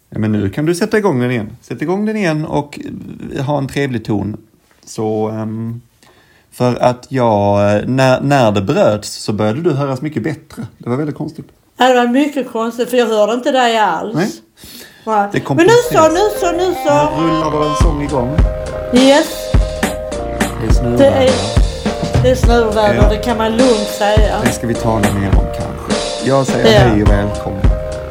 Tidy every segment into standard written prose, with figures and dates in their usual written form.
Ja, men nu kan du sätta igång den igen. Sätt igång den igen och ha en trevlig ton. Så för att när det bröts så började du höras mycket bättre. Det var väldigt konstigt. Ja, det var mycket konstigt för jag hörde inte dig alls. Nej. Det men nu så. Nu rullar vår sång igång. Yes. Det är snurrväder. Det är snurrväder, det kan man lugnt säga. Det ska vi tala mer om kanske. Jag säger hej och välkommen.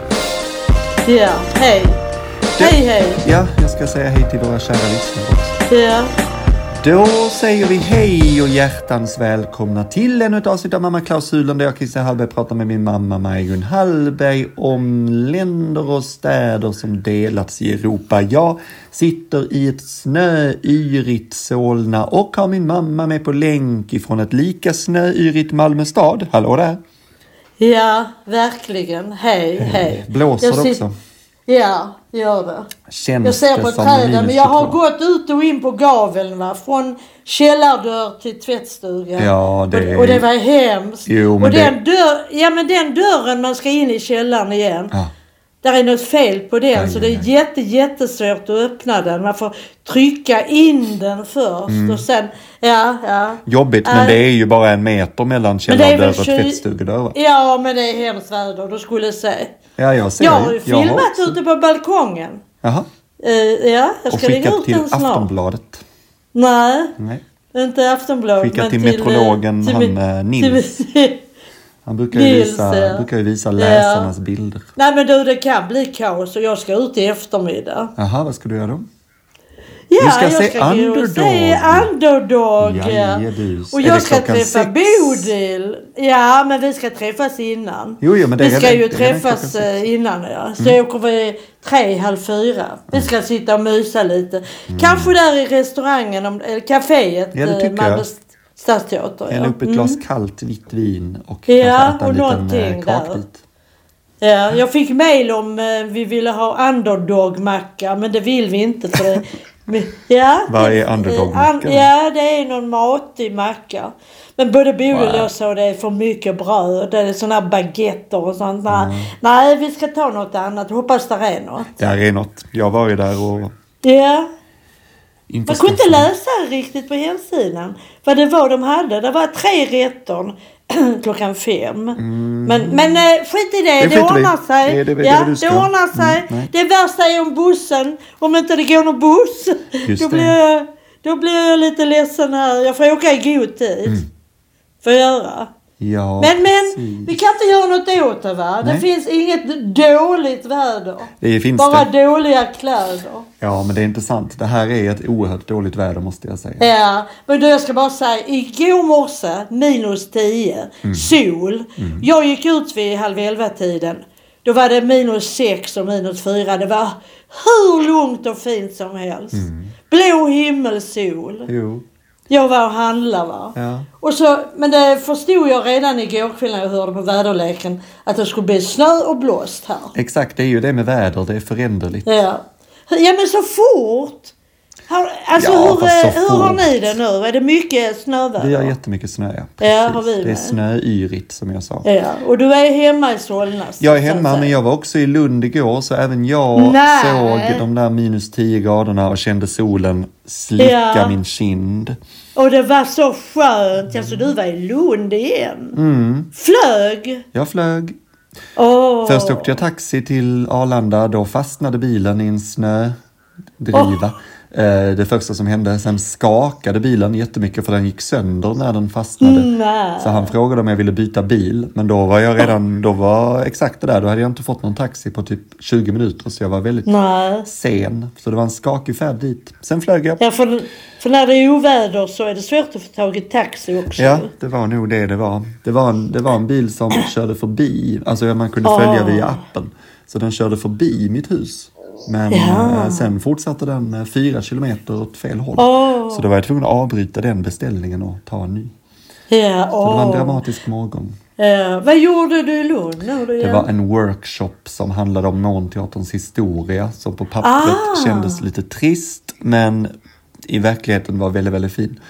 Ja, hej. Hej. Ja, jag ska säga hej till våra kära lyssnare också. Ja. Då säger vi hej och hjärtans välkomna till ännu ett avsnitt av Mamma-klausulen där jag, Christian Hallberg, pratar med min mamma Maj-Gun Hallberg om länder och städer som delats i Europa. Jag sitter i ett snöyrigt Solna och har min mamma med på länk ifrån ett lika snöyrigt Malmö stad. Hallå där! Ja, verkligen. Hej. Blåser det också? Ja, gör det. Känns jag ser på träden, men jag har gått ut och in på gaveln, va? Från källardörr till tvättstugan. Ja, och det var hemskt. Jo, men och den dörren man ska in i källaren igen. Ja. Där är något fel på den, så det är jättesvårt att öppna den. Man får trycka in den först och sen, Jobbigt, men det är ju bara 1 meter mellan källardörr och tvättstugedörr. Ja, men det är hemskt väder, du skulle säga. Ja, jag ser. Jag har ju filmat ute på balkongen. Jaha. Jag ska lägga ut den snart. Till Aftonbladet? Nej, inte Aftonbladet. Skicka till meteorologen Nils. Han brukar ju visa läsarnas bilder. Nej, men det kan bli kaos och jag ska ut i eftermiddag. Jaha, vad ska du göra då? Ja, du ska se Underdog. Och jag ska träffa 6? Bodil. Ja, men vi ska träffas innan. Jo, men vi ska ju träffas innan, ja. Så jag åker vid 3:30. Vi ska sitta och mysa lite. Kanske där i restaurangen, eller kaféet. Ja, det tycker jag. Stadsteater. Hälla upp ett glas kallt vitt vin och kanske äta en liten kakbit. Ja, jag fick mejl om vi ville ha underdog-macka, men det vill vi inte för det. Vad är underdog-macka? Ja, det är någon matig macka. Men både Bodil och jag sa det är för mycket bröd. Det är sådana baguetter och sånt. Nej, vi ska ta något annat. Hoppas det är något. Där är något. Jag var ju där och... Ja. Man kunde inte läsa riktigt på hemsidan vad det var de hade. Det var 3 rätter klockan 5. Men skit i det. Det ordnar sig. Det ordnar sig. Det värsta är om bussen. Om inte det går någon buss. Då blir jag lite ledsen här. Jag får åka i god tid. Får jag göra. Ja, men vi kan inte göra något åt det, va? Det finns inget dåligt väder. Det finns bara dåliga kläder. Ja, men det är inte sant. Det här är ett oerhört dåligt väder, måste jag säga. Ja, men då jag ska bara säga, igår morse, -10, sol. Jag gick ut vid 10:30-tiden. Då var det -6 och -4. Det var hur lugnt och fint som helst. Blå himmel, sol. Jo. Jag var och handlade, va? Ja. Och så, men det förstod jag redan igår kväll när jag hörde på väderleken att det skulle bli snö och blåst här. Exakt, det är ju det med väder, det är föränderligt. Ja, men så fort. Hur har ni det nu? Är det mycket snöväder? Vi har jättemycket snö, har vi med. Det är snöyrigt som jag sa. Ja, och du är hemma i Solna. Jag är hemma, men jag var också i Lund igår, så även jag såg de där -10 graderna och kände solen slicka min kind. Och det var så skönt. Alltså, du var i Lund igen. Flög? Jag flög. Först åkte jag taxi till Arlanda. Då fastnade bilen i en snödriva. Det första som hände. Sen skakade bilen jättemycket för den gick sönder när den fastnade. Så han frågade om jag ville byta bil. Men då var jag redan, då var exakt det där. Då hade jag inte fått någon taxi på typ 20 minuter. Så jag var väldigt sen. Så det var en skakig färd dit. Sen flög jag. Ja, för när det är oväder så är det svårt att få tag i taxi också. Ja, det var nog det var. Det var en bil som körde förbi. Alltså man kunde följa via appen. Så den körde förbi mitt hus. Men sen fortsatte den 4 kilometer åt fel håll. Så då var jag tvungen att avbryta den beställningen och ta en ny. Så det var en dramatisk morgon. Vad gjorde du i Lund? Det var en workshop som handlade om Nornteaterns historia. Som på pappret kändes lite trist, men i verkligheten var väldigt, väldigt fin.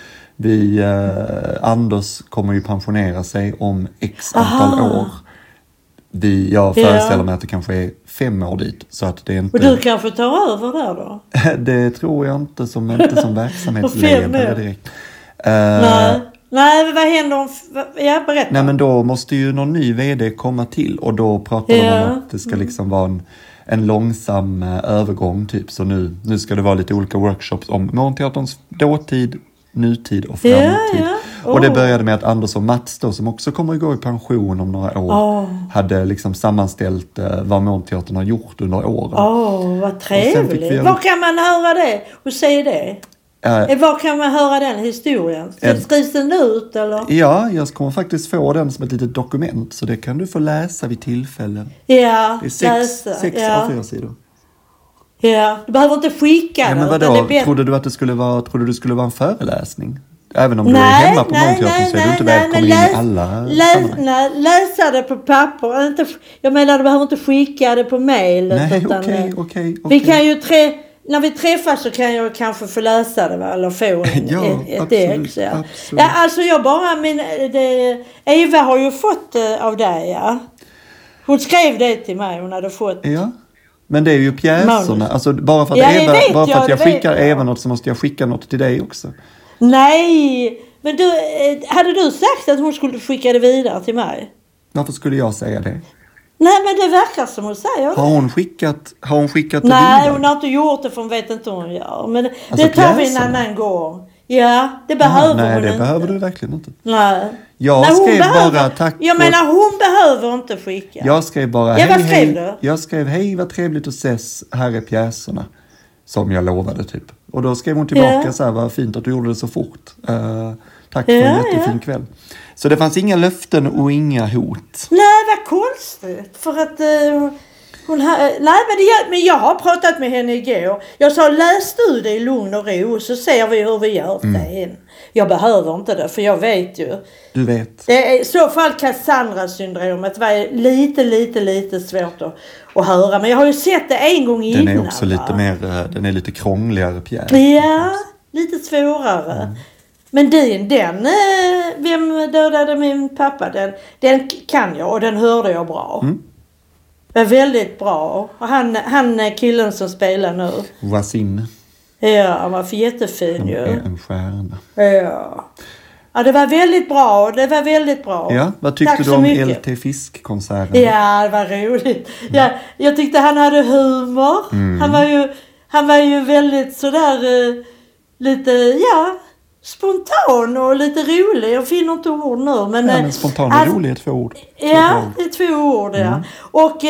Anders kommer ju pensionera sig om x antal år. Jag föreställer mig att det kanske är 5 år dit. Så att det är inte... Och du kanske tar över där då? Det tror jag inte som verksamhetsledare direkt. Nej, vad händer om... Jag berättar. Nej, men då måste ju någon ny vd komma till. Och då pratar de om att det ska liksom vara en långsam övergång typ. Så nu ska det vara lite olika workshops om Morgonteaterns dåtid, nutid och framtid. Och det började med att Anders och Mats då, som också kommer att gå i pension om några år, hade liksom sammanställt vad Morgonteatern har gjort under åren. Vad trevligt. Var kan man höra det och se det? Var kan man höra den historien? Skrivs den ut eller? Ja, jag kommer faktiskt få den som ett litet dokument. Så det kan du få läsa vid tillfällen. Ja, det är 6 A4-sidor. Ja, du behöver inte skicka men vadå? Trodde du det skulle vara en föreläsning? Även om du är hemma på Morgonteatern så är du inte välkommen in i alla läsa det på papper. Jag menar, du behöver inte skicka det på mail. Nej, okej. Vi kan ju när vi träffas så kan jag kanske få läsa det, va? Eller få ett ex. Ja. Ja, alltså Eva har ju fått av dig, ja. Hon skrev det till mig, hon hade fått. Ja. Men det är ju pjäserna. Alltså, bara för att jag skickar Eva något så måste jag skicka något till dig också. Nej, men hade du sagt att hon skulle skicka det vidare till mig? Varför skulle jag säga det? Nej, men det verkar som hon säger det. Har hon skickat det vidare? Nej, hon har inte gjort det för hon vet inte hur hon gör. Men alltså, det tar vi en annan gång. Ja, det behöver hon inte. Nej, det behöver du verkligen inte. Nej. Jag skrev bara tack. Jag menar, hon behöver inte skicka. Jag skrev bara Jag skrev hej, vad trevligt att ses. Här är pjäserna. Som jag lovade typ. Och då skrev hon tillbaka så här, vad fint att du gjorde det så fort. Tack för en jättefin kväll. Så det fanns inga löften och inga hot. Nej, vad konstigt. För att men jag har pratat med henne igår. Jag sa, läs du det i lugn och ro så ser vi hur vi gör sen. Jag behöver inte det, för jag vet ju. Du vet. Det är i så fall Cassandra-syndromet. Det var lite svårt att höra. Men jag har ju sett det en gång innan. Den är också den är lite krångligare pjäs. Ja, lite svårare. Men vem dödade min pappa? Den kan jag och den hörde jag bra. Det är väldigt bra. Och han killen som spelar nu. Wasim. Ja, han var jättefin ju. En stjärna. Ja, det var väldigt bra. Ja, vad tyckte du om LT Fisk-konserten? Ja, det var roligt. Ja, jag tyckte han hade humor. Han var ju väldigt sådär lite, spontan och lite rolig. Jag finner inte ord nu. Men spontan och rolig är 2 ord. Ja, det är 2 ord, ja. Och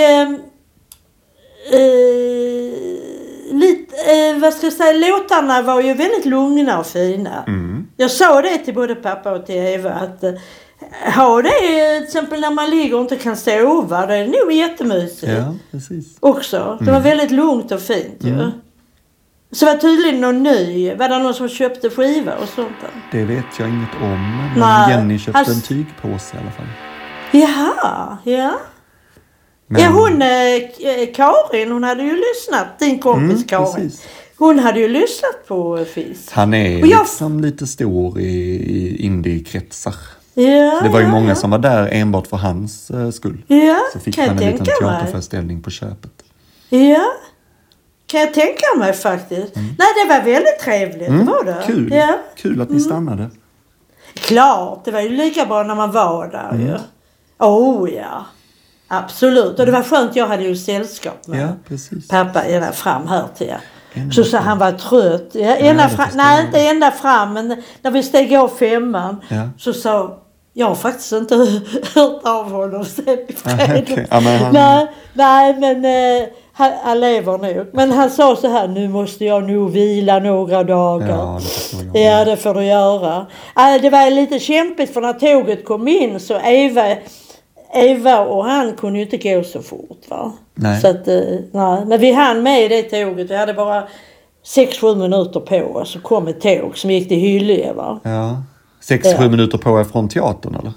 vad ska jag säga, låtarna var ju väldigt lugna och fina. Jag sa det till både pappa och till Eva att ha det till exempel när man ligger och inte kan sova, det är nog jättemysigt. Ja, precis. Också. Det var väldigt lugnt och fint ju. Så var tydligen någon ny. Var det någon som köpte skiva och sånt där? Det vet jag inget om. Men Jenny köpte en tygpåse i alla fall. Jaha, ja. Men... Ja, Karin, hon hade ju lyssnat. Din kompis Karin. Precis. Hon hade ju lyssnat på Fisk. Han är liksom lite stor i indie-kretsar. Ja, det var ju många som var där enbart för hans skull. Ja, så fick han en liten teaterföreställning på köpet. Ja, kan jag tänka mig faktiskt. Nej, det var väldigt trevligt. Var det? Kul. Ja. Kul att ni stannade. Klart, det var ju lika bra när man var där ju. Ja. Absolut. Och det var skönt, jag hade ju sällskap med pappa ända fram här till så han var trött. Ja, inte ända fram, men när vi steg av 5:an så sa jag har faktiskt inte hört av honom sen i fredag. Nej, men han lever nog. Men han sa så här, nu måste jag nog vila några dagar. Ja, det får du göra. Det var lite kämpigt för när tåget kom in så Eva och han kunde ju inte gå så fort, va? Nej. Så att, nej. Men vi hann med i det tåget. Vi hade bara 6-7 minuter på oss. Så kom ett tåg som gick till Hyllie, va? Ja. 6-7 minuter på er från teatern, eller?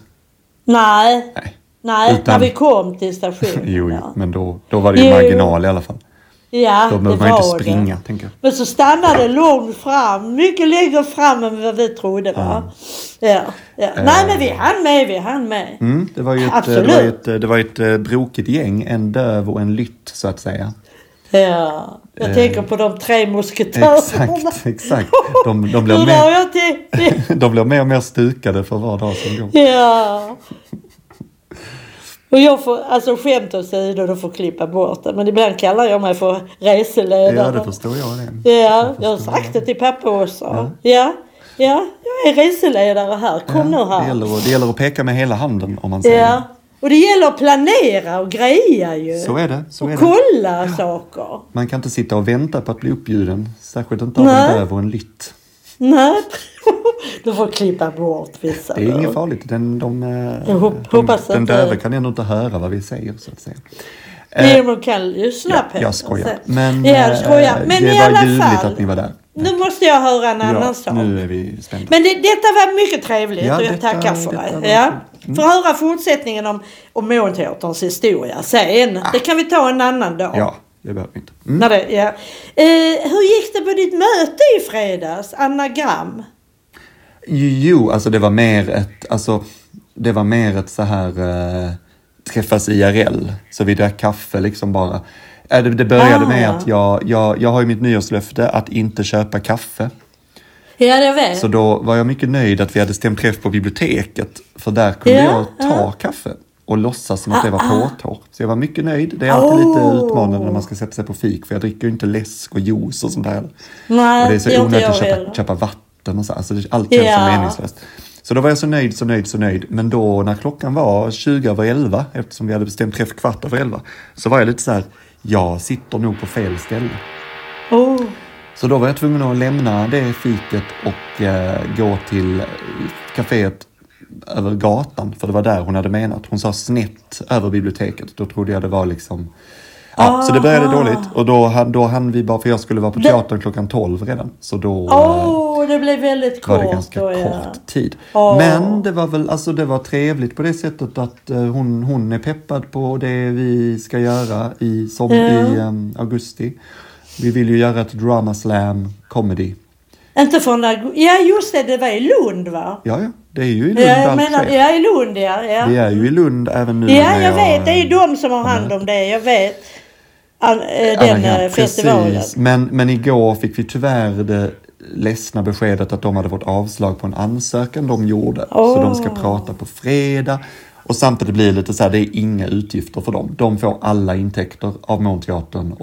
Nej, när vi kom till stationen. Jo, men då var det ju marginal i alla fall. Ja, då behöver man inte springa, tänker jag. Men så stannade långt fram. Mycket längre fram än vad vi trodde, va? Ja. Nej, men vi hann med. Det var ju ett brokigt gäng. En döv och en lytt, så att säga. Ja, jag tänker på de 3 musketörerna. Exakt. De blir mer och mer stukade för var dag som går. Ja. Och jag får, alltså skämt åsido, då får klippa bort det. Men ibland kallar jag mig för reseledare. Ja, det förstår jag det. Ja, jag har sagt det till pappa också. Ja, jag är reseledare här. Kom nu här. Det gäller att peka med hela handen, om man säger. Ja, och det gäller att planera och greja ju. Så är det. Kolla saker. Man kan inte sitta och vänta på att bli uppbjuden. Särskilt inte av en döv och en lytt. Nej, du får klippa bort vissa. Det är inget farligt. Den döve kan ändå inte höra vad vi säger, så att säga. De kan lyssna på. Jag skojar. Men det i var alla ljuvligt fall, att ni var där. Nu måste jag höra en annan sak. Nu är vi spända. Men detta var mycket trevligt och jag tackar för det. För att höra fortsättningen om Månteaterns historia sen. Det kan vi ta en annan dag. Ja, det behöver vi inte. Hur gick det på ditt möte i fredags? Anagram? Jo, alltså det var mer ett så här träffas IRL. Så vi drack kaffe liksom bara. Det började med att jag har ju mitt nyårslöfte att inte köpa kaffe. Ja, det vet. Så då var jag mycket nöjd att vi hade stämt träff på biblioteket. För där kunde jag ta kaffe och låtsas som att det var påtår. Så jag var mycket nöjd. Det är alltid lite utmanande när man ska sätta sig på fik. För jag dricker ju inte läsk och juice och sånt där. Nej, och det är så onödigt att köpa vatten och så. Alltså allt känns så meningslöst. Så då var jag så nöjd. Men då när klockan var 20:11, eftersom vi hade bestämt träff 11:15, så var jag lite så här, jag sitter nog på fel ställe. Så då var jag tvungen att lämna det fiket och gå till kaféet över gatan. För det var där hon hade menat. Hon sa snett över biblioteket. Då trodde jag det var liksom... Ja, så det började dåligt. Och då hann vi bara, för jag skulle vara på teatern klockan 12 redan. Så då... det blev väldigt kort. Var det ganska kort tid. Men det var väl, alltså det var trevligt på det sättet att hon är peppad på det vi ska göra i augusti. Vi vill ju göra ett drama slam comedy. Inte från ja, just det var i Lund, va? Ja, det är ju i Lund i Lund, ja. Det är ju i Lund även nu. Ja, jag vet. Det är de som har hand om det. Jag vet. Den festivalen. Precis. Men igår fick vi tyvärr det ledsna beskedet att de hade fått avslag på en ansökan de gjorde. Så de ska prata på fredag. Och samtidigt blir det lite så här, det är inga utgifter för dem. De får alla intäkter av Månteatern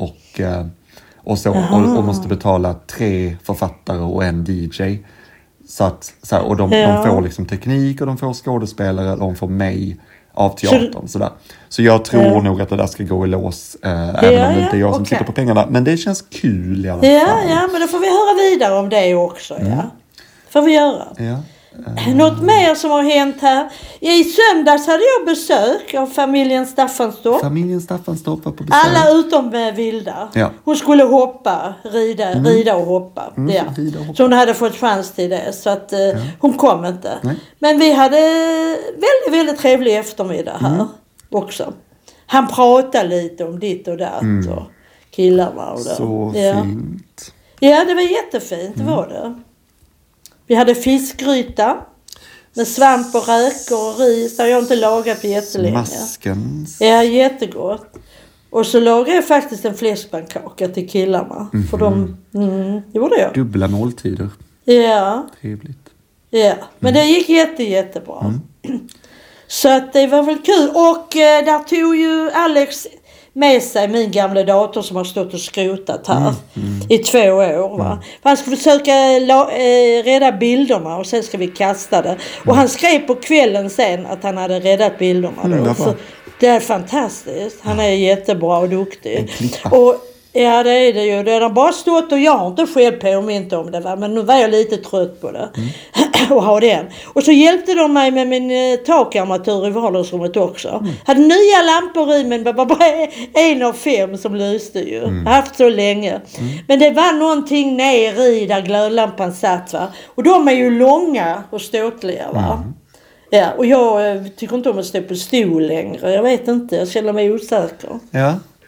och måste betala 3 författare och en DJ. Och de får liksom teknik och de får skådespelare och de får mig av teatern. Så jag tror nog att det där ska gå i lås även om det inte är jag som sitter på pengarna. Men det känns kul i alla fall. Ja, men då får vi höra vidare om det också. Får vi göra. Något mer som har hänt här. I söndags hade jag besök av familjen Staffanstorp. Familjen Staffanstorp var på besök. Alla utom Vilda. Hon skulle rida och hoppa. Så hon hade fått chans till det. Så att hon kom inte. Nej. Men vi hade väldigt, väldigt trevlig eftermiddag här också. Han pratade lite om ditt och datt och killarna och det. Så fint. Ja, det var jättefint, det var det. Vi hade fiskgryta med svamp och räkor och ris. Det har jag inte lagat på jättelänge. Maskens. Ja, jättegott. Och så lagade jag faktiskt en fläskpannkaka till killarna. För de gjorde jag. Dubbla måltider. Ja. Trevligt. Ja, men det gick jättebra. Så att det var väl kul. Och där tog ju Alex med sig min gamla dator som har stått och skrotat här i 2 år. Va? Han ska försöka rädda bilderna och sen ska vi kasta det. Och han skrev på kvällen sen att han hade räddat bilderna. Så det är fantastiskt. Han är jättebra och duktig. Och ja, det är det ju. Det har bara stått och jag har inte själv påmint om det. Va? Men nu var jag lite trött på det. Och ha den. Och så hjälpte de mig med min takarmatur i vardagsrummet också. Hade nya lampor i, men bara 1 av 5 som lyste ju. Jag har haft så länge. Men det var någonting ner i där glödlampan satt, va. Och de är ju långa och ståtliga, va. Ja, och jag tycker inte om att stå på stol längre. Jag vet inte, jag känner mig osäker. Ja.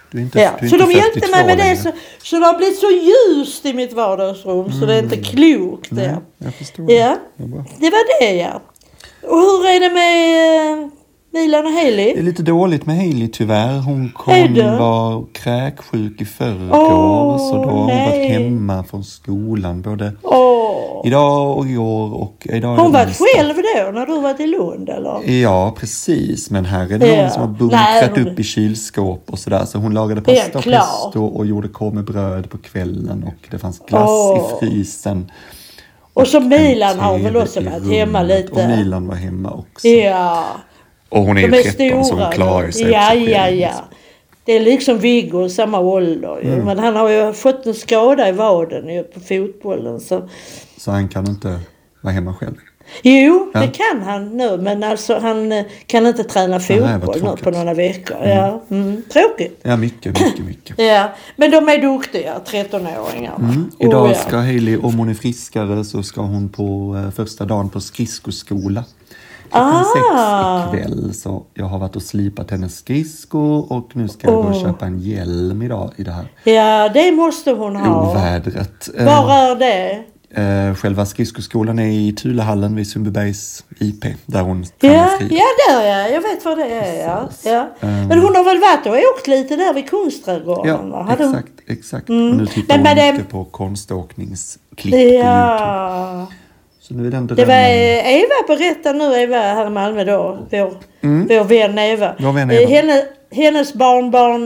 Du är inte så de hjälpte mig med längre. det. Så det har blivit så ljust i mitt vardagsrum så det är inte klokt. Nej, jag förstår det var det, ja. Och hur är det med Milan och Hailey? Det är lite dåligt med Hailey tyvärr. Hon var kräksjuk i förrgår. Så då har hon varit hemma från skolan både idag och igår. Och idag hon var själv då när du var i Lund eller? Ja, precis. Men här är det någon som har bunkrat upp i kylskåp och sådär. Så hon lagade pasta och pesto och gjorde korv med bröd på kvällen. Och det fanns glass i frysen. Och så Milan har väl också varit hemma lite. Och Milan var hemma också. Ja. Och hon är ju 13 så hon klarar sig. Ja. Det är liksom Viggo samma ålder. Men han har ju fått en skada i vaden på fotbollen. Så han kan inte vara hemma själv? Jo, det kan han nu. Men alltså han kan inte träna fotboll nu på några veckor. Ja. Tråkigt. Ja, mycket. Ja, men de är duktiga, 13-åringarna. Idag ska Hailey, om hon är friskare så ska hon på första dagen på skridskoskola. 6 ikväll. Så jag har varit och slipat hennes skridskor och nu ska jag gå och köpa en hjälm idag i det här. Ja, det måste hon ha. Ovädret. Var är det? Själva skridskoskolan är i Tulehallen vid Sundbybergs IP där hon kan Ja, där jag vet vad det är. Ja. Men hon har väl varit och åkt lite där vid Kungsträdgården? Ja, exakt. Och nu tittar hon mycket på konståkningsklipp på YouTube. Så nu är den det var Eva berättar nu, Eva här i Malmö då, vår vän Eva. Hennes barnbarn,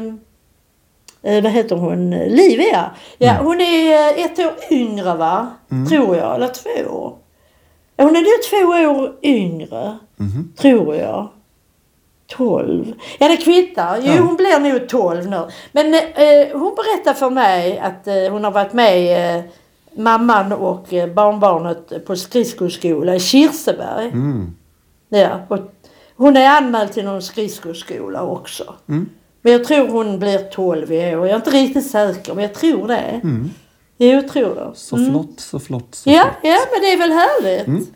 vad heter hon? Livia. Ja, hon är 1 år yngre va? Tror jag, eller 2 år. Ja, hon är nog 2 år yngre, tror jag. 12. Ja, det kvittar. Jo, hon blir nog 12 nu. Men hon berättar för mig att hon har varit med mamman och barnbarnet på skridskoskola i Kirseberg. Ja, och hon är anmäld till någon skridskoskola också. Men jag tror hon blir 12 i år. Jag är inte riktigt säker, men jag tror det. Jo, jag tror det. Så flott. Ja, men det är väl härligt.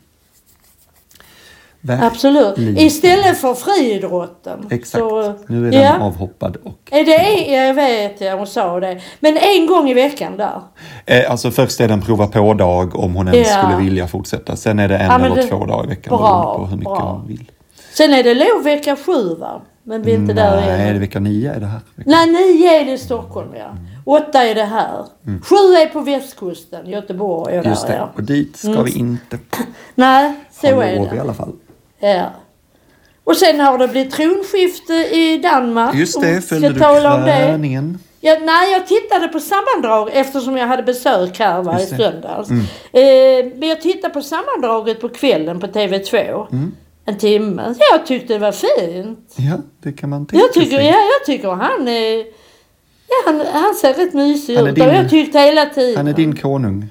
Absolut. Istället för friidrotten. Exakt. Så, nu är den avhoppad. Jag vet, hon sa det. Men en gång i veckan där. Alltså först är det en prova på dag om hon ens skulle vilja fortsätta. Sen är det 1 eller 2 dagar i veckan. Beroende på hur mycket hon vill. Sen är det lov vecka 7 va? Men vi är inte där igen. Nej, det är vecka 9 är det här. Nej, 9 är det i Stockholm 8 är det här. 7 är på västkusten, Göteborg. Just det, och dit ska vi inte. Nej, så är det. I alla fall. Ja. Och sen har det blivit tronskifte i Danmark. Just det, följde du kröningen? Ja, nej, jag tittade på sammandrag eftersom jag hade besök här i söndags. Men jag tittade på sammandraget på kvällen på TV2. En timme. Jag tyckte det var fint. Ja, det kan man tänka sig. Jag tycker han är... Ja, han ser rätt mysig ut. Och jag tyckte hela tiden. Han är din konung.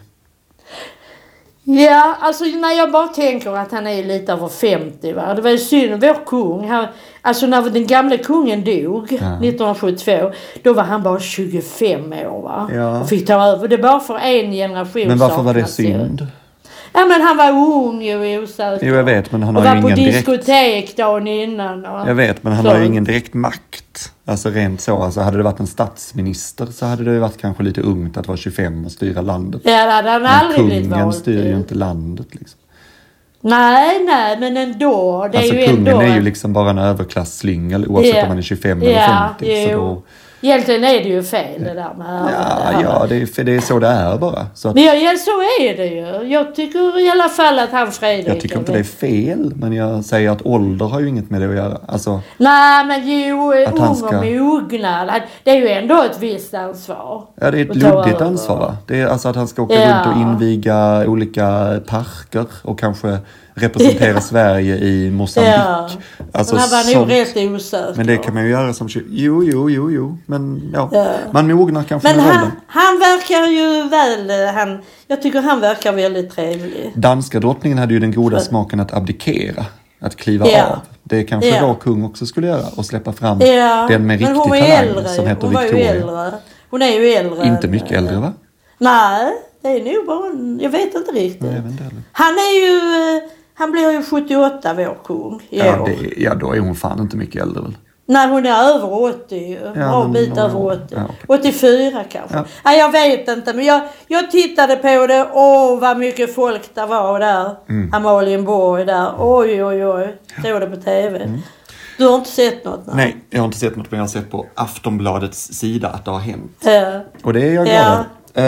Ja, alltså när jag bara tänker att han är lite över 50 va. Det var ju synd, vår kung. Alltså när den gamla kungen dog 1972. Då var han bara 25 år va. Ja. Och fick ta över. Det bara för en generation. Men varför var det synd? Ja, men han var ung och osäker. Jo, jag vet, men han har ju ingen direkt... var på diskotek dagen innan. Jag vet, men han har ju ingen direkt makt. Alltså rent så. Alltså hade det varit en statsminister så hade det ju varit kanske lite ungt att vara 25 och styra landet. Ja, det hade han aldrig blivit vald. Kungen styr ju inte landet liksom. Nej, men ändå. Det alltså är ju kungen ändå... är ju liksom bara en överklasslyngel oavsett om man är 25 eller 50. Så då... Egentligen är det ju fel det där med Ja, det är så det är bara. Så att... Men så är det ju. Jag tycker i alla fall att han Fredrik... Jag tycker inte det är fel, men jag säger att ålder har ju inget med det att göra. Alltså, nej, men ung och mognad. Det är ju ändå ett visst ansvar. Ja, det är ett luddigt ansvar va? Det är alltså att han ska åka runt och inviga olika parker och kanske representera Sverige i Moçambique. Ja. Alltså, men han var nog rätt osäker. Men det kan man ju göra som... Jo. Men man mognar kanske med rollen. Han verkar ju väl... Jag tycker han verkar väldigt trevlig. Danska drottningen hade ju den goda smaken att abdikera. Att kliva av. Det kanske vår kung också skulle göra. Och släppa fram den med riktig talang som heter Victoria. Hon är ju äldre. Inte mycket äldre va? Nej, det är nog bara... Jag vet inte riktigt. Nej, jag vet inte heller. Han blir ju 78 vår kung i år. Ja, då är hon fan inte mycket äldre väl? Nej, hon är över 80. Ja, en bit över 80. Ja, okay. 84 kanske. Ja. Nej, jag vet inte. Men jag tittade på det. Vad mycket folk det var där. Amalienborg där. Oj. Stod det på tv. Du har inte sett något? Nej, jag har inte sett något. Men jag har sett på Aftonbladets sida att det har hänt. Ja. Och det är jag glad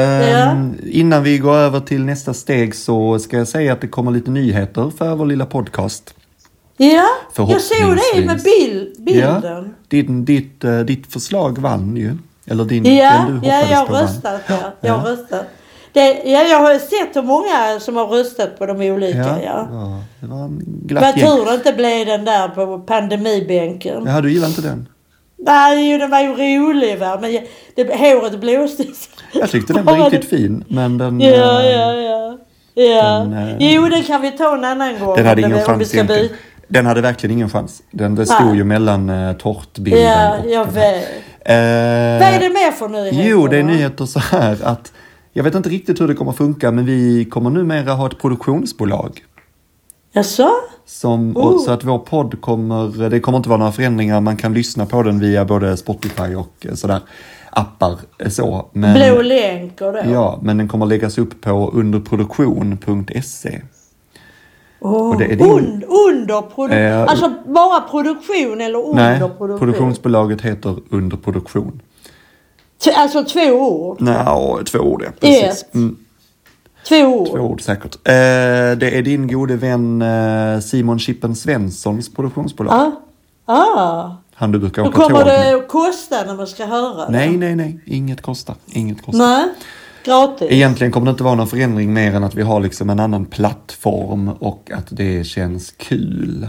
innan vi går över till nästa steg så ska jag säga att det kommer lite nyheter för vår lilla podcast. Ja, jag såg det med bilden. Ja, ditt förslag vann ju. Eller den du jag röstat. Jag har röstat. Jag har sett hur många som har röstat på de olika. Ja. Det var en glatt gäng. Tur det inte blev den där på pandemibänken. Ja, du gillar inte den? Nej, den var ju rolig va. Men håret blåste. Jag tyckte den var riktigt fin. Men den... Ja. Jo, den kan vi ta en annan gång. Den hade ingen chans egentligen. Den hade verkligen ingen chans. Det stod ju mellan tortbilden. Ja, jag vet. Vad är det mer för nyheter? Jo, det är nyheter så här att jag vet inte riktigt hur det kommer funka, men vi kommer numera ha ett produktionsbolag. Jaså? Så att vår podd det kommer inte vara några förändringar. Man kan lyssna på den via både Spotify och sådär appar. Så. Men, blå länk och det. Ja, men den kommer läggas upp på underproduktion.se. Och det är alltså bara produktion eller underproduktion? Nej, produktionsbolaget heter Underproduktion. Alltså 2 ord? Nej, 2 ord, ja. Precis. 2 ord? 2 ord säkert. Det är din gode vän Simon Chippen Svenssons produktionsbolag. Han du brukar åka tåg med. Kommer det att kosta när man ska höra det? Nej. Inget kostar. Nej. Gratis. Egentligen kommer det inte vara någon förändring mer än att vi har liksom en annan plattform och att det känns kul.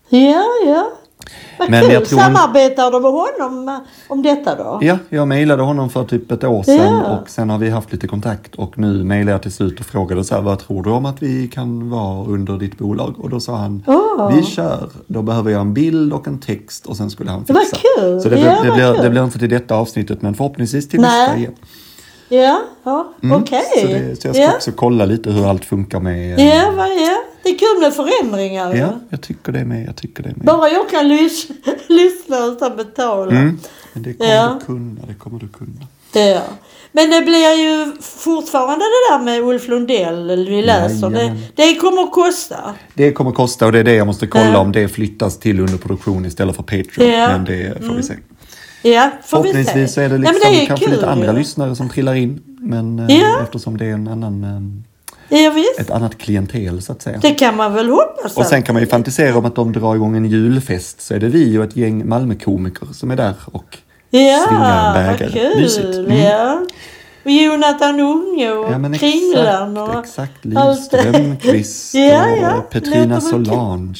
Ja. Vad kul. Samarbetar du med honom om detta då? Ja, jag mejlade honom för typ ett år sedan och sen har vi haft lite kontakt och nu mejlade jag till slut och frågade så här, vad tror du om att vi kan vara under ditt bolag? Och då sa han, vi kör. Då behöver jag en bild och en text och sen skulle han fixa. Det var kul. Så det blir inte till detta avsnittet men förhoppningsvis till nästa igen. Ja, okej. Så jag ska också kolla lite hur allt funkar med... Ja. Det är kul med förändringar. Ja, jag tycker det med. Bara jag kan lyssna utan betala. Men det kommer du kunna. Ja. Men det blir ju fortfarande det där med Ulf Lundell vi läser. Det kommer att kosta. Det kommer att kosta och det är det jag måste kolla om det flyttas till underproduktion istället för Patreon. Men det får vi se. Ja, förhoppningsvis så är det liksom det är kanske kul, lite andra lyssnare som trillar in. Men eftersom det är en annan... ett annat klientel så att säga. Det kan man väl hoppas. Och sen kan man ju fantisera om att de drar igång en julfest. Så är det vi och ett gäng Malmökomiker som är där och svingar en bägare. Kul. Mysigt. Och Jonathan Unge och Kringlan. Exakt. Liv Strömqvist och Petrina Solange.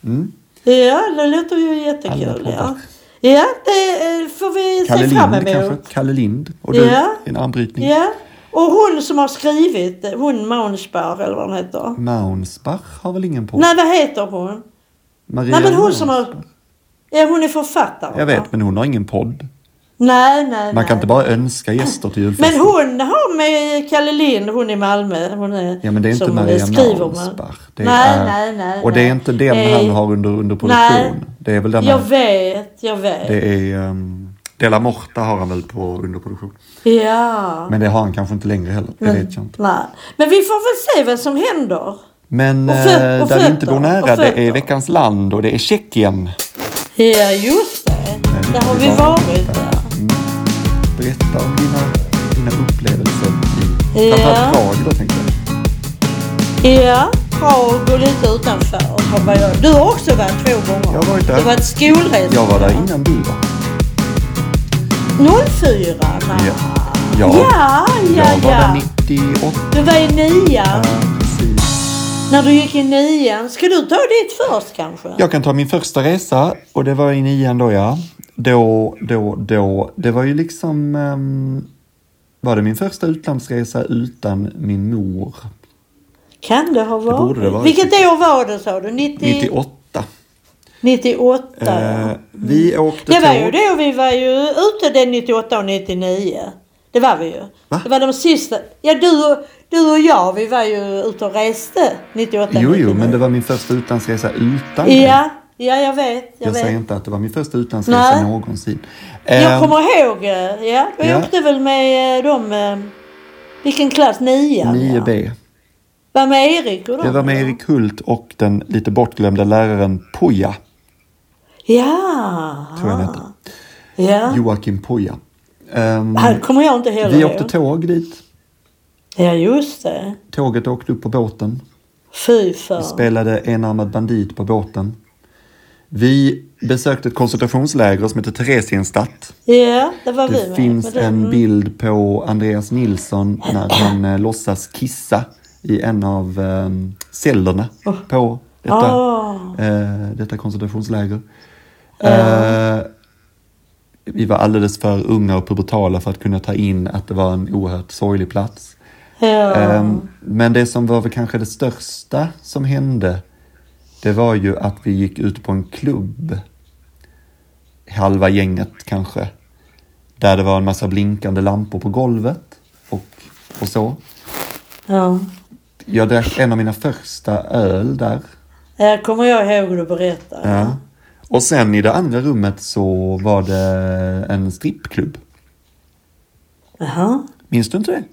Ja, det låter ju jättekul. Ja, det får vi se fram emot. Kanske. Kalle Lind och du, en anbrytning. Ja, och hon som har skrivit, hon Maunsbach eller vad hon heter. Maunsbach har väl ingen på? Nej, vad heter hon? Maria men hon som har... Ja, hon är författare. Jag vet, men hon har ingen podd. Nej. Man kan inte bara önska gäster till julfesten. Men hon har med Kalle Lind, hon i Malmö. Hon är, men det är inte Maria Maunsbach. Nej. Och det är inte den han har under produktion. Nej, det är väl den jag vet. Det är Della Morta har han väl på underproduktion. Ja. Men det har han kanske inte längre heller. Det vet jag inte. Nej. Men vi får väl se vad som händer. Men där vi inte bor nära, det är veckans land och det är Tjeckien. Ja, just det. Där har vi varit där. Berätta om dina upplevelser i Prag då, tänkte jag. Ja, Prag och lite utanför. Du har också varit 2 gånger. Jag har varit där. Du var ett skolresa. Jag var där innan du var. 04? Jag var där 98. Du var i 9. Ja, precis. När du gick i 9. Ska du ta ditt först kanske? Jag kan ta min första resa och det var i 9 då, ja. Då. Det var ju liksom... var det min första utlandsresa utan min mor? Kan det ha varit? Det borde det vara. Vilket år var det, sa du? 98. 98, ja. Vi åkte det var ju då vi var ju ute den 98 och 99. Det var vi ju. Va? Det var de sista. Ja, du och jag, vi var ju ute och reste 98. Jo, men det var min första utlandsresa utan. Ja, jag vet. Jag säger inte att det var min första utlandsresa någonsin. Jag kommer ihåg, jag åkte väl med dem, vilken klass? 9B. Var med Erik och dem? Det var med Erik Hult och den lite bortglömda läraren Poja. Ja. Tror jag han hette. Ja. Joakim Poja. Han kommer jag inte heller Vi ihåg. åkte tåg dit. Ja, just det. Tåget åkte upp på båten. Fy fan. Vi spelade enarmad bandit på båten. Vi besökte ett koncentrationsläger som heter Theresienstadt. Ja, det var vi med. Det finns en bild på Andreas Nilsson när han låtsas kissa i en av cellerna på detta koncentrationsläger. Vi var alldeles för unga och pubertala för att kunna ta in att det var en oerhört sorglig plats. Men det som var väl kanske det största som hände, det var ju att vi gick ut på en klubb, halva gänget kanske, där det var en massa blinkande lampor på golvet och så. Ja. Jag drack en av mina första öl där. Kommer jag ihåg att berätta. Ja. Och sen i det andra rummet så var det en strippklubb. Jaha. Minns du inte det?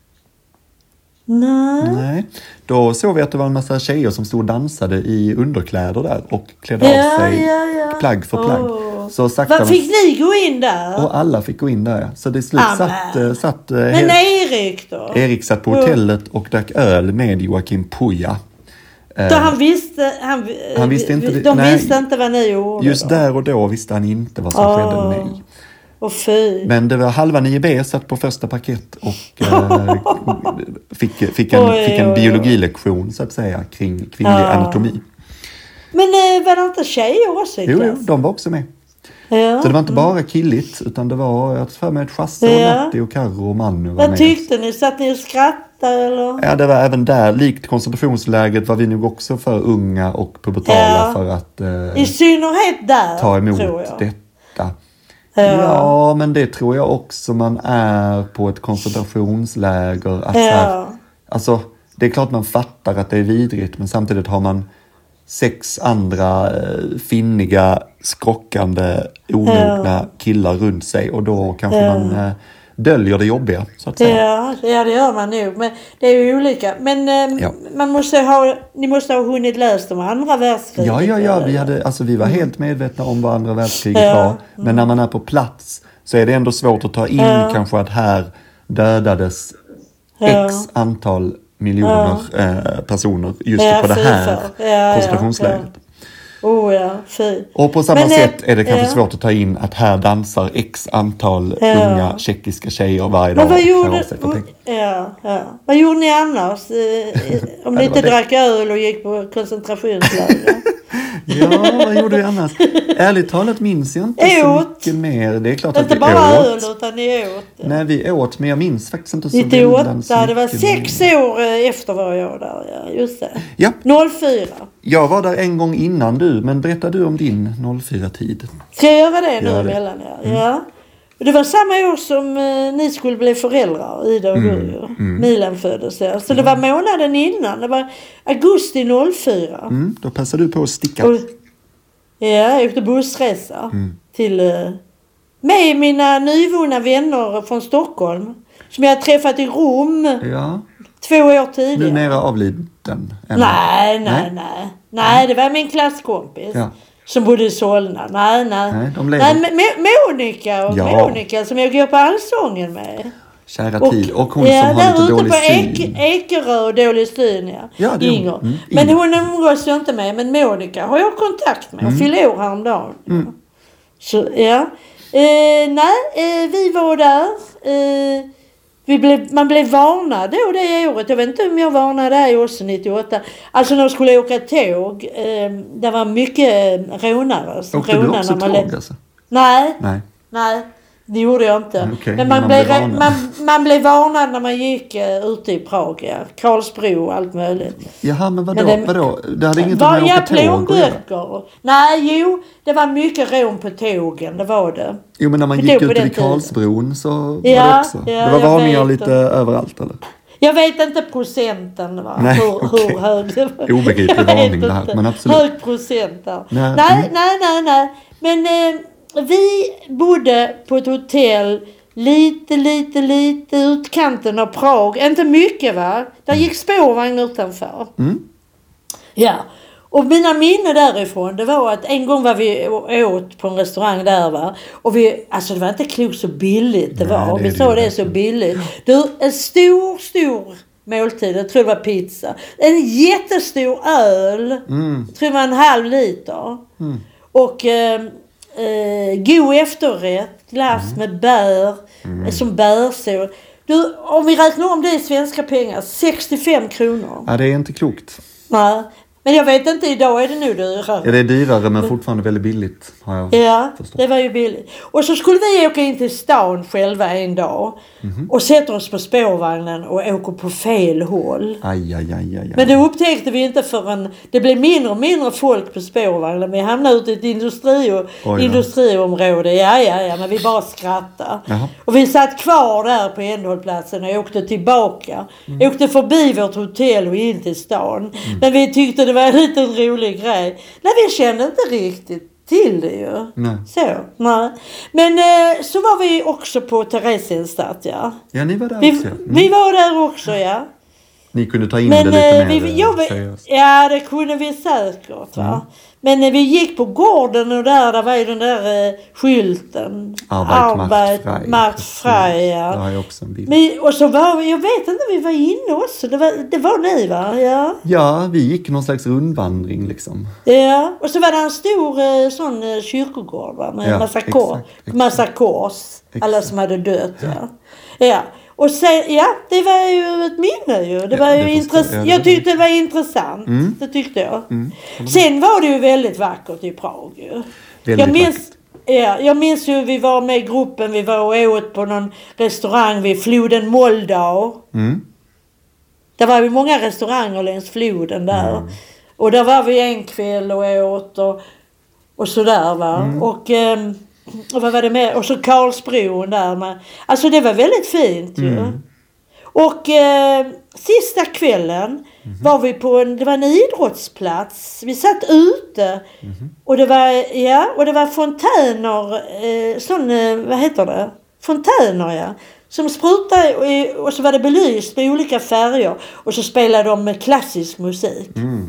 Nej. Då såg vi att det var en massa tjejer som stod och dansade i underkläder där och klädde av sig plagg för plagg. Så sakta fick ni gå in där? Och alla fick gå in där, ja. Så det slut satt men Erik då? Erik satt på hotellet och drack öl med Joakim Poja. Så han visste inte de visste inte vad ni gjorde. Just då. Där och då visste han inte vad som skedde, nej. Men det var halva 9B, satt på första parkett och fick en biologilektion så att säga kring kvinnlig anatomi. Men var det inte tjejer också i klass? Jo, de var också med. Ja. Så det var inte bara killigt, utan det var jag för mig ett Chasse och Natti och Karro och Manu var med. Vad tyckte ni? Satt ni och skrattade eller? Ja, det var även där, likt koncentrationsläget var vi nog också för unga och pubertala för att i synnerhet där, ta emot tror jag. detta. Ja, men det tror jag också man är på ett koncentrationsläger. Att alltså, det är klart man fattar att det är vidrigt, men samtidigt har man 6 andra finniga, skrockande, omogna killar runt sig. Och då kanske man döljer det jobbiga, så att säga. Ja, det gör man nog. Men det är ju olika. Men ni måste ha hunnit läsa om andra världskriget. Ja. Vi var helt medvetna om vad andra världskriget var. Men när man är på plats så är det ändå svårt att ta in kanske att här dödades x antal miljoner personer just på det här koncentrationslägret. Och på samma sätt är det kanske svårt att ta in att här dansar x antal unga tjeckiska tjejer varje dag. Vad gjorde ni annars? Om ni inte drack öl och gick på koncentrationsläger? Vad gjorde vi annars? Ärligt talat minns jag inte så mycket mer. Det är klart att vi åt. Inte bara öl utan ni åt. Nej, vi åt, men jag minns faktiskt inte så mycket. Det var 6 år efter var jag där, just det. Ja. 04. Jag var där en gång innan du, men berätta du om din 04-tid. Ska jag göra det nu emellan? Ja. Det var samma år som ni skulle bli föräldrar, Ida och Gurjo. Milan föddes där. Så det var månaden innan. Det var augusti 04. Då passade du på att sticka. Jag åkte bussresa till med mina nyvunna vänner från Stockholm. Som jag träffat i Rom 2 år tidigare. Numera avliden? Nej, det var min klasskompis. Ja. Som bodde i Solna. Nej, Monica som jag går på allsången med. Kära tid. Och hon som har lite dålig syn. Ekerö och dålig syn, Inger. Men hon umgås ju inte med. Men Monica har jag kontakt med. Och fyllde år häromdagen. Så, vi var där. Man blev varnad då det året. Jag vet inte om jag varnade där också 98. Alltså när jag skulle åka tåg. Det var mycket rånare. Åkte du också tåg alltså? Nej. Det gjorde jag inte. Okay, men man blev varnad när man gick ute i Prag. Karlsbro och allt möjligt. Jaha, men vadå? Det hade inget med att åka tåg. Nej, det var mycket rån på tågen. Det var det. Men när man gick ut i Karlsbron så var det också. Det var varningar lite överallt, eller? Jag vet inte procenten, va? Nej, hur hög det var. Obegriplig varning det här, men absolut. Hög procent där. Nej. Nej. Men vi bodde på ett hotell lite utkanten av Prag. Inte mycket, va? Där gick spårvagn utanför. Ja. Och mina minnen därifrån, det var att en gång var vi åt på en restaurang där, va. Och alltså det var inte klokt så billigt det var. Vi sa det så billigt. Du, en stor måltid, jag tror det var pizza. En jättestor öl. Jag tror det var 1/2 liter. Och god efterrätt, glass med bär, som bärsås. Du, om vi räknar om det i svenska pengar, 65 kronor. Ja, det är inte klokt. Nej. Men jag vet inte, idag är det nu dyrare. Ja, det är dyrare men fortfarande väldigt billigt, har jag förstått. Det var ju billigt. Och så skulle vi åka in till stan själva en dag. Och sätta oss på spårvagnen och åka på fel håll. Aj. Men det upptäckte vi inte förrän det blev mindre och mindre folk på spårvagnen. Vi hamnade ute i ett industriområde. Ja, men vi bara skrattade. Jaha. Och vi satt kvar där på ändhållplatsen och åkte tillbaka. Åkte förbi vårt hotell och in till stan. Men vi tyckte det var en liten rolig grej. Nej, vi kände inte riktigt till det ju. Nej. Nej. Men så var vi också på Theresienstadt, ja. Ja, ni var där också. Vi var där också, ja. Ni kunde ta in det lite mer seriöst. Ja, det kunde vi säkert, va. Men när vi gick på gården och där var ju den där skylten. Arbeit macht frei. Ja. Det har jag också en bild. Och så var vi, jag vet inte, vi var inne också. Det var ni, va? Ja. Ja, vi gick någon slags rundvandring liksom. Ja, och så var det en stor sån kyrkogård, va? Med massa kors. Alla som hade dött, ja. Och sen, det var ju ett minne ju. Det var ju intressant. Jag tyckte det var intressant. Det tyckte jag. Sen var det ju väldigt vackert i Prag ju. Jag minns ju, vi var med i gruppen, vi var och åt på någon restaurang vid floden Moldau. Det var ju många restauranger längs floden där. Och där var vi en kväll och åt och sådär, va. Och vad var det med? Och så Karlsbron där med. Alltså det var väldigt fint ju. Och sista kvällen var vi på det var en idrottsplats. Vi satt ute. Och det var fontäner, vad heter det? Fontäner, ja. Som sprutade och så var det belyst med olika färger. Och så spelade de med klassisk musik.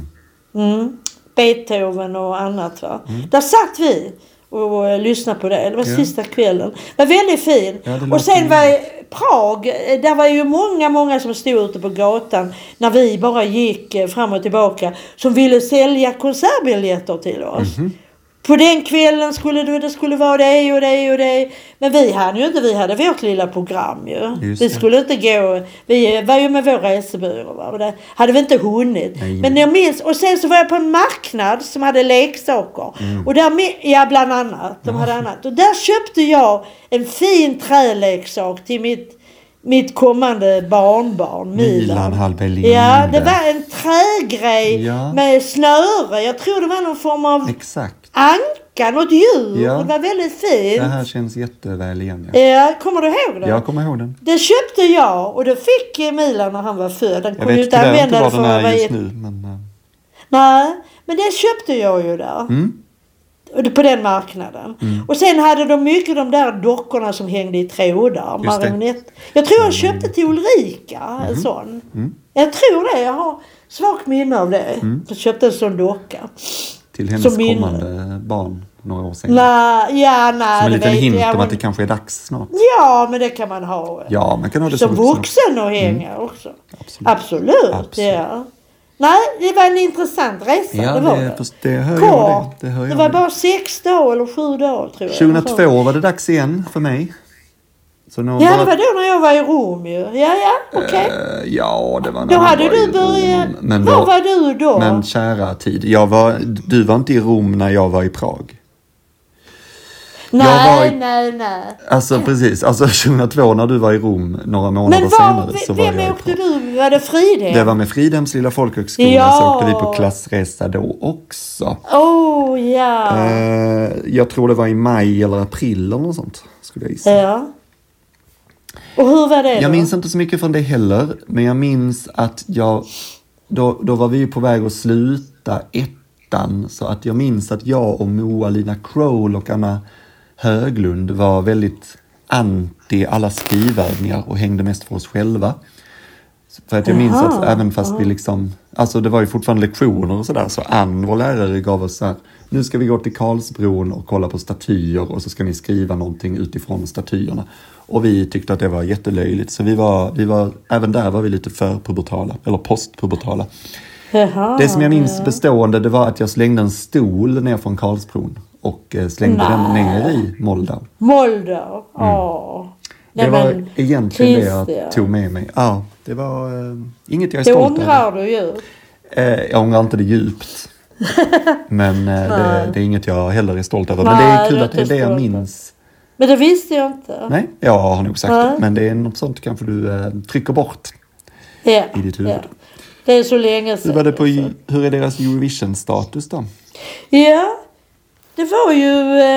Beethoven och annat, va. Där satt vi och lyssna på det. Det var sista kvällen. Det var väldigt fin. Och sen var Prag, där var ju många som stod ute på gatan när vi bara gick fram och tillbaka som ville sälja konsertbiljetter till oss. På den kvällen skulle det vara det och det och det. Men vi hade vårt lilla program ju. Vi skulle inte gå, vi var ju med vår resebyrå, va? Och det hade vi inte hunnit. Nej. Men jag minns, och sen så var jag på en marknad som hade leksaker. Och där, bland annat, de hade annat. Och där köpte jag en fin träleksak till mitt kommande barnbarn Milan Halbelin. Ja, det var en trägrej med snöre. Jag tror det var någon form av anka, något djur. Det var väldigt fint. Det här känns jätteväl igen. Ja, kommer du ihåg det? Jag kommer ihåg den. Det köpte jag och det fick Milan när han var född. Den jag vet inte vad den är just nu. Nej, men det köpte jag ju där. På den marknaden. Och sen hade de mycket de där dockorna som hängde i trådar. Marionett. Jag tror jag köpte till Ulrika en sån. Jag tror det. Jag har svagt minne av det. Jag köpte en sån docka. Till hennes kommande barn några år sedan. Nej. Som en liten hint om att det kanske är dags snart. Ja, men det kan man ha. Ja, man kan ha det som vuxen och hänga också. Absolut. Ja. Nej, det var en intressant resa. Ja, det var det hör jag det. Det var bara 6 dagar eller 7 dagar tror jag. 2002 var det dags igen för mig. Så det var då när jag var i Rom ju. Okej. Ja, det var när då hade du börjat. Var var du då? Men kära tid. Du var inte i Rom när jag var i Prag. Nej. Alltså precis. Alltså 2002 när du var i Rom några månader senare så var jag i Prag. Vem åkte du? Var det Fridhem? Det var med Fridhems lilla folkhögskola så åkte vi på klassresa då också. Jag tror det var i maj eller april eller något sånt skulle jag gissa. Och hur var det då? Jag minns inte så mycket från det heller. Men jag minns att då var vi på väg att sluta ettan. Så att jag minns att jag och Moa-Lina Kroll och Anna Höglund var väldigt anti alla skrivövningar och hängde mest för oss själva. För att jag minns att även fast vi liksom, alltså det var ju fortfarande lektioner och sådär, så Ann, vår lärare, gav oss så här: nu ska vi gå till Karlsbron och kolla på statyer och så ska ni skriva någonting utifrån statyerna. Och vi tyckte att det var jättelöjligt, så vi var även där var vi lite för pubertala, eller postpubertala. Det som jag minns bestående, det var att jag slängde en stol ner från Karlsbron och slängde den ner i Moldau. Det var egentligen det jag tog med mig. Ja, det var inget jag är stolt över. Det ångrar du ju. Jag ångrar inte det djupt. Men det är inget jag heller är stolt över. Men det är kul att det är det jag minns. Men det visste jag inte. Nej, jag har nog sagt det. Men det är något sånt kanske du trycker bort i ditt huvud. Ja. Det är så länge sedan. Hur är deras Eurovision-status då? Ja, det var ju...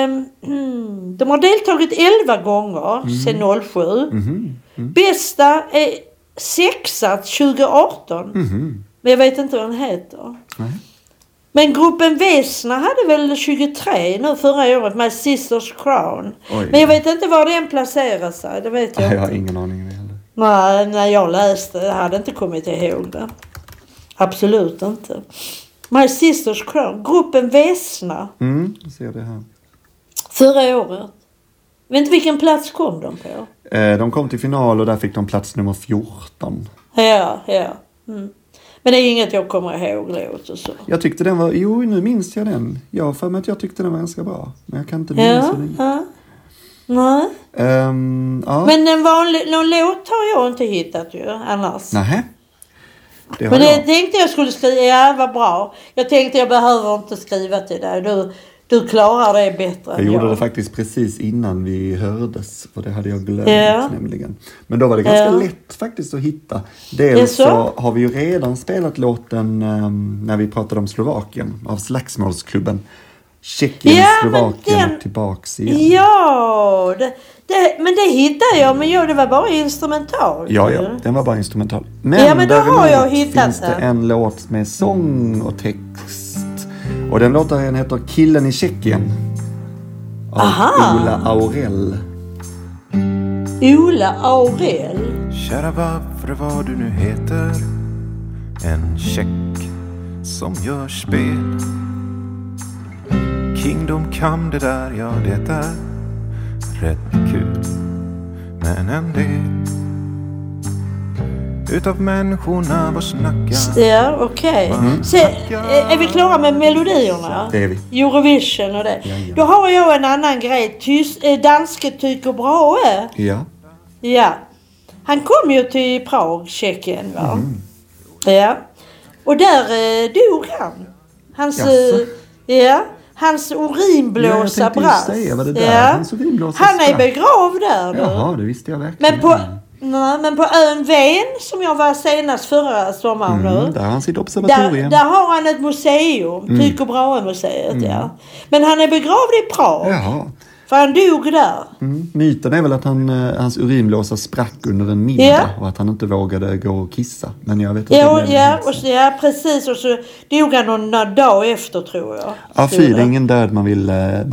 de har deltagit 11 gånger sedan 07. Bästa är 6:a 2018. Men jag vet inte vad den heter. Nej. Men gruppen Vesna hade väl 23 nu förra året med Sisters Crown. Oj. Men jag vet inte var den placerar sig. Det vet jag inte. Jag har ingen aning heller. Nej, när jag läste jag hade inte kommit ihåg det. Absolut inte. My Sisters Crown. Gruppen Vesna. Jag ser det här. Förra året. Vet inte vilken plats kom de på? De kom till final och där fick de plats nummer 14. Ja. Men det är inget jag kommer ihåg låt och så. Jag tyckte den var... Jo, nu minns jag den. Jag för mig att jag tyckte den var ganska bra. Men jag kan inte minnas den. Nej. Ja. Men någon låt har jag inte hittat ju annars. Nähä. Men det tänkte jag skulle skriva. Ja, vad bra. Jag tänkte jag behöver inte skriva till dig. Du klarar det bättre. Jag gjorde det faktiskt precis innan vi hördes. För det hade jag glömt nämligen. Men då var det ganska lätt faktiskt att hitta. Dels så har vi ju redan spelat låten när vi pratade om Slovakien. Av Slagsmålsklubben. Tjeckien, Slovakien och tillbaks igen. Ja, men det hittade jag. Men det var bara instrumental. Ja, den var bara instrumental. Men då har jag hittat finns det en låt med sång och text. Och den låten heter Killen i Tjeckien. Av Ola Aurell. Ola Aurell? Kära varför vad du nu heter. En tjeck som gör spel. Kingdom Come, det där, ja det är rätt kul. Men en del utav människorna var snacka. Ja, okej. Är vi klara med melodierna? Det är vi. Eurovision och det. Ja. Då har jag en annan grej. Danske Tycho Brahe. Ja. Ja. Han kom ju till Prag, Tjeckien, va? Ja. Och där dog han. Hans urinblåsa brast. Säga vad det där. Hans urinblåsa han är begravd där nu. Jaha, det visste jag verkligen. Men på ön Ven, som jag var senast förra sommaren nu. Där har han sitt observatorium. Där har han ett museum. Tycho Brahe-museet, ja. Men han är begravd i Prag. Jaha. För han dog där. Myten är väl att hans urinblåsa sprack under en middag. Och att han inte vågade gå och kissa. Men jag vet inte. Ja, precis. Och så dog han någon dag efter, tror jag. Ja, det är ingen död man vill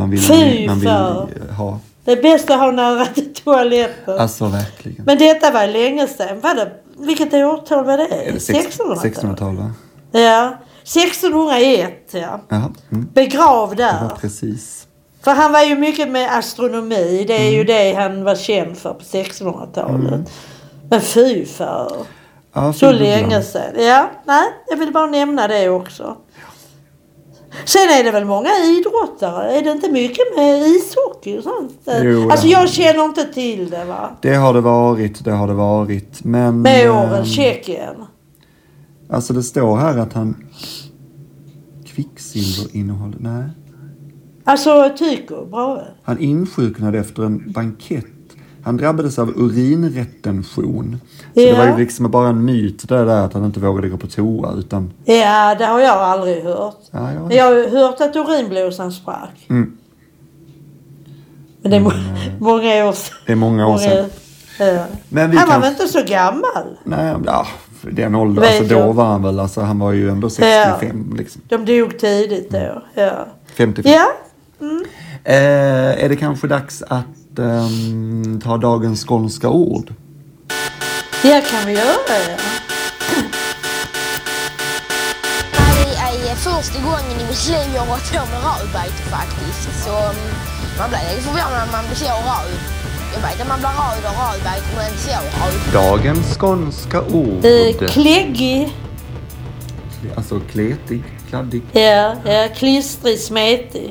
ha. Det är bäst att ha nära till toaletten. Alltså verkligen. Men detta var länge sedan. Vilket årtal var det? 1600-tal, va? Ja, 1601, ja. Jaha. Begravd där. Ja, precis. För han var ju mycket med astronomi. Det är ju det han var känd för på 1600-talet. Men fy för. Ja, så länge sedan. Ja, nej, jag vill bara nämna det också. Sen är det väl många idrottare. Är det inte mycket med ishockey och sånt? Jo, alltså jag känner inte till det, va? Det har det varit. Men med åren, Tjeckien. Alltså det står här att han kvicksilverinnehåll. Nej. Alltså Tycho Brahe. Han insjuknade efter en bankett. Han drabbades av urinretention. Så det var ju liksom bara en myt där att han inte vågade gå på toa utan... Ja, det har jag aldrig hört. Ja, jag har hört att urinblåsan sprack. Men det är många år sedan. Det är många år sedan. Men han var väl inte så gammal? Nej, ja, den åldern. Alltså, då var han väl, alltså, han var ju ändå 65 liksom. De dog tidigt då. Ja. 55. Ja. Är det kanske dags att ta dagens skånska ord? Det kan vi göra, ja. Det är första gången i mitt liv jag har varit med rödbete faktiskt. Så man blir lite förvånad när man blir så röd. Jag vet att man blir röd och rödbete men inte så röd. Dagens skånska ord. Kläggig. Alltså kletig, kladdig. Ja, klistrig, smetig.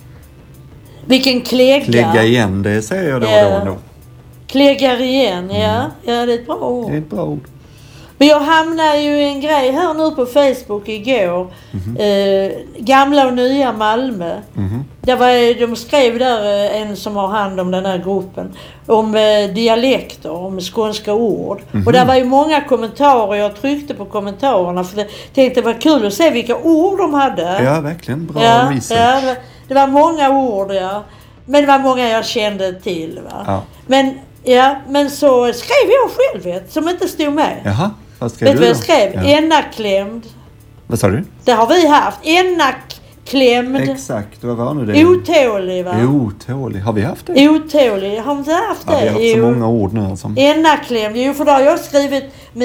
Vilken klägga. Klägga igen, det säger jag då och då ändå. Kläggar igen, ja. Ja, det är ett bra ord. Det är ett bra ord. Men jag hamnade ju i en grej här nu på Facebook igår. Gamla och nya Malmö. De skrev där, en som har hand om den här gruppen, om dialekter, om skånska ord. Och där var ju många kommentarer. Jag tryckte på kommentarerna för jag tänkte det var kul att se vilka ord de hade. Ja, verkligen. Bra research. Ja, det var många ord, ja. Men det var många jag kände till, va. Ja. Men så skrev jag själv som inte stod med. Jaha, vad skrev du då? Vet du vad jag skrev? Ennaklämd. Vad sa du? Det har vi haft. Ennaklämd. Exakt, vad var nu det? Otålig, va? Otålig. Har vi haft det? Otålig. Har vi inte haft det? Ja, vi har haft så många ord nu alltså. Ennaklämd. Jo, för då har jag skrivit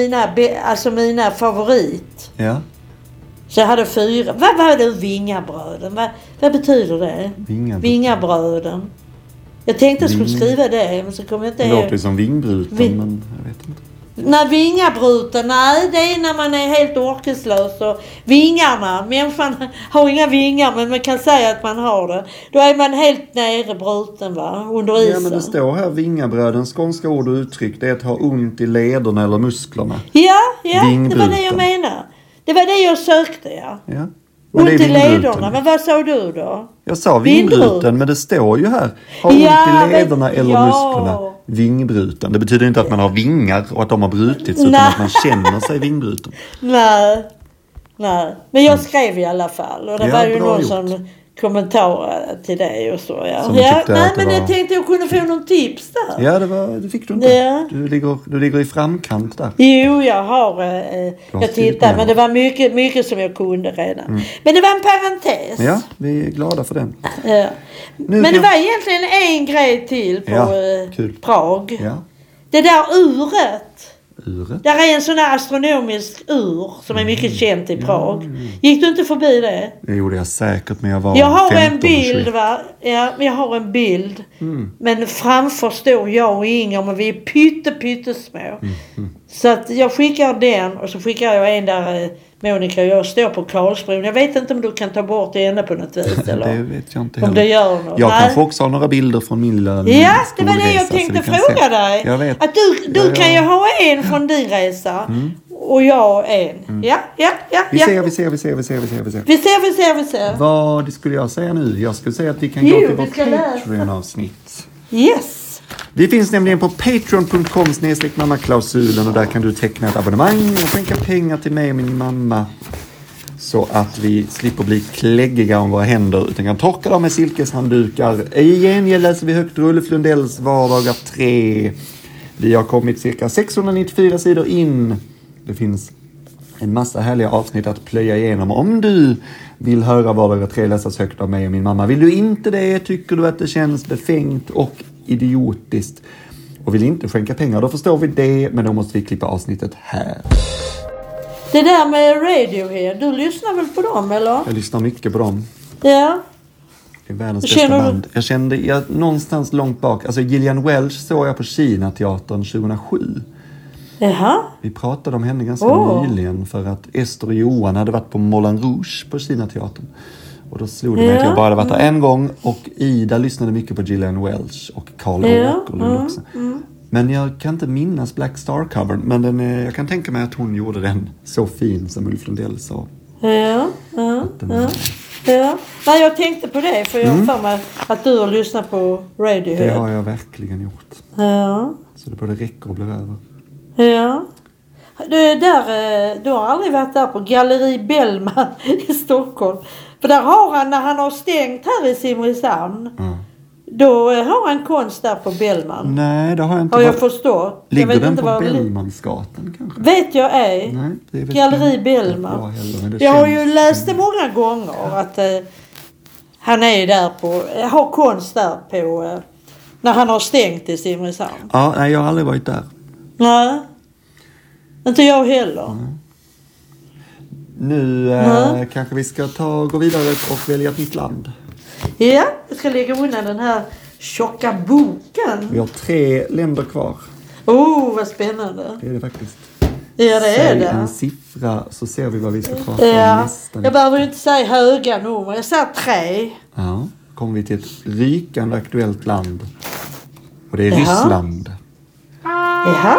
mina favorit. Ja. Så jag hade 4. Vad var det? Vingabröden? Vad betyder det? Vingabröden. Jag tänkte jag skulle skriva det, men så kom jag inte ihåg. Det låter ju som vingbruten, men jag vet inte. Nej, vingabruten, nej, det är när man är helt orkeslös. Och vingarna, människan har inga vingar, men man kan säga att man har det. Då är man helt nere bruten, va? Under isen. Ja, men det står här vingabröden, skånska ord och uttryck, det är att ha ont i lederna eller musklerna. Ja, det var det jag menar. Det var det jag sökte, ja. Ont i lederna, men vad sa du då? Jag sa vingbruten, men det står ju här. Ha ont i lederna eller musklerna. Vingbruten. Det betyder inte att man har vingar och att de har brutits, utan att man känner sig vingbruten. Nej. Men jag skrev i alla fall. Och det var ju någon som kommentarade till det och så. Men jag tänkte jag kunde få någon tips där. Ja, det fick du inte. Ja. Du ligger i framkant där. Jo, jag tittade, men det var mycket som jag kunde redan. Men det var en parentes. Ja, vi är glada för den. Ja. Men det var egentligen en grej till på Prag. Ja. Det där uret. Uret? Där är en sån här astronomisk ur som är mycket känt i Prag. Gick du inte förbi det? Det gjorde jag säkert, men jag var Jag har en bild, va? Ja, jag har en bild. Men framför står jag och Inger, men vi är pyttesmå. Så att jag skickar den och så skickar jag en där Monica och jag står på Karlsbron. Jag vet inte om du kan ta bort henne på något vis. Eller? Det vet jag inte heller. Om det gör något. Jag kanske också har några bilder från min lilla Ja, det var det jag tänkte fråga dig. Jag vet. Att du kan ju ha en från din resa. Och jag en. Ja. Vi ser. Vi ser. Vad skulle jag säga nu? Jag skulle säga att vi kan gå till vårt Patreon-avsnitt. Yes. Vi finns nämligen på patreon.com/mammaklausulen och där kan du teckna ett abonnemang och skänka pengar till mig och min mamma så att vi slipper bli kläggiga om våra händer utan kan torka dem med silkeshanddukar. I gengäld läser vi högt Ulf Lundells vardagar 3. Vi har kommit cirka 694 sidor in. Det finns en massa härliga avsnitt att plöja igenom om du vill höra vardagar 3 läsas högt av mig och min mamma. Vill du inte det, tycker du att det känns befängt och idiotiskt och vill inte skänka pengar, då förstår vi det, men då måste vi klippa avsnittet här. Det där med Radiohead, du lyssnar väl på dem, eller? Jag lyssnar mycket på dem. Ja. Det är världens bästa band. Jag kände någonstans långt bak, alltså Gillian Welch såg jag på Kinateatern 2007. Jaha. Vi pratade om henne ganska nyligen för att Ester och Johan hade varit på Moulin Rouge på Kinateatern. Och då slog det mig att jag bara hade varit där en gång och Ida lyssnade mycket på Gillian Welch och Carl Åkerlund också. Men jag kan inte minnas Black Star-covern, men jag kan tänka mig att hon gjorde den så fin som Ulf Lundell sa. Ja. Nej, jag tänkte på det för jag för mig att du har lyssnat på Radiohead. Det har jag verkligen gjort. Ja. Så det både räcker och blir över. Ja. Du har aldrig varit där på Galleri Bellman i Stockholm. För där har han, när han har stängt här i Simrishamn. Då har han konst där på Bellman. Nej, det har jag inte. Har jag förstått. Ligger jag vet den inte på Bellmansgatan kanske? Vet jag ej. Nej, det vet Galleri Bellman. Jag har ju läst det många gånger att han är där på, har konst där på, när han har stängt i Simrishamn. Ja, nej, jag har aldrig varit där. Nej, inte jag heller. Nu kanske vi ska gå vidare och välja ett nytt land. Ja, jag ska lägga undan den här tjocka boken. Vi har 3 länder kvar. Vad spännande. Det är det faktiskt. Ja, det är det. En siffra så ser vi vad vi ska prata om nästa. Jag behöver ju inte säga höga nummer. Jag säger 3. Ja, kommer vi till ett rykande aktuellt land. Och det är Ryssland. Jaha.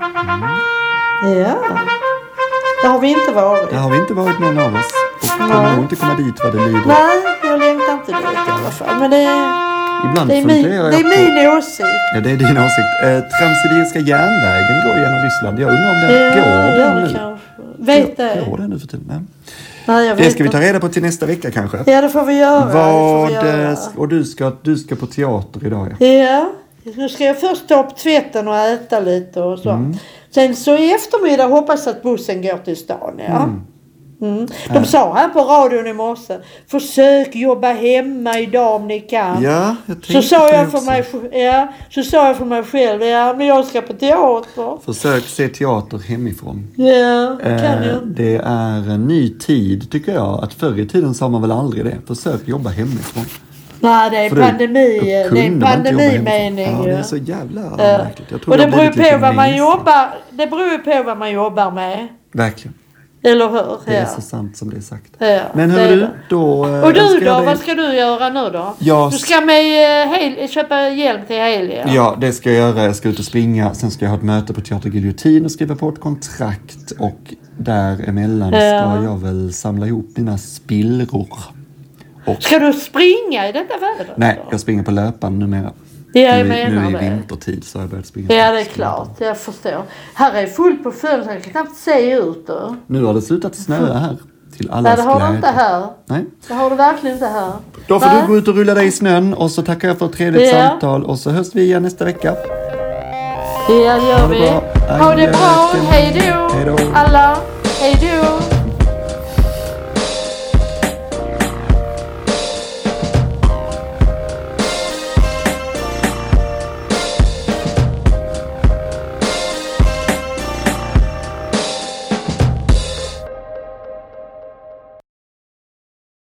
Ja. Det har vi inte varit. Det har vi inte varit någon av oss. Och kommer nog inte komma dit vad det lider. Nej, jag längtar inte dit i alla fall. Men Ibland det är min åsikt. Ja, det är din åsikt. Transsibiriska järnvägen går genom Ryssland. Jag undrar om den går nu. Vet det. Går den nu för tiden? Nej, jag vet det ska vi ta reda på till nästa vecka kanske. Ja, det får vi göra. Och du ska på teater idag. Ja, nu ska jag först ta upp tvätten och äta lite och så. Sen så i eftermiddag hoppas jag att bussen går till stan, ja. De sa här på radion i morse, försök jobba hemma idag om ni kan. Ja, jag tänkte så sa jag för mig själv, men jag ska på teater. Försök se teater hemifrån. Ja, kan jag. Det är en ny tid tycker jag. Att förr i tiden sa man väl aldrig det. Försök jobba hemifrån. Nej, det är pandemi. Det är en pandemimening. Ja, det är så jävla märkligt. Och det beror på vad man jobbar. Det beror på vad man jobbar med. Verkligen. Eller hur? Det är så sant som det är sagt. Ja, men hör du, då... Och du då? Vad ska du göra nu då? Du ska köpa hjälp till helgen. Ja, det ska jag göra. Jag ska ut och springa. Sen ska jag ha ett möte på Teater Giljotin och skriva på ett kontrakt. Och däremellan ska jag väl samla ihop mina spillror. Ska du springa i detta vädret? Nej, jag springer på löpan numera. Nu är vintertid så har jag börjat springa. Ja, det är klart. Jag förstår. Här är fullt på fönstret. Jag kan knappt se ut då. Nu har det slutat snöa här. Till allas glädje. Nej, det har det inte här. Nej. Det har det verkligen inte här. Då får du gå ut och rulla dig i snön. Och så tackar jag för ett trevligt samtal. Och så hörs vi igen nästa vecka. Ja, det gör vi. Ha det bra. Hej då.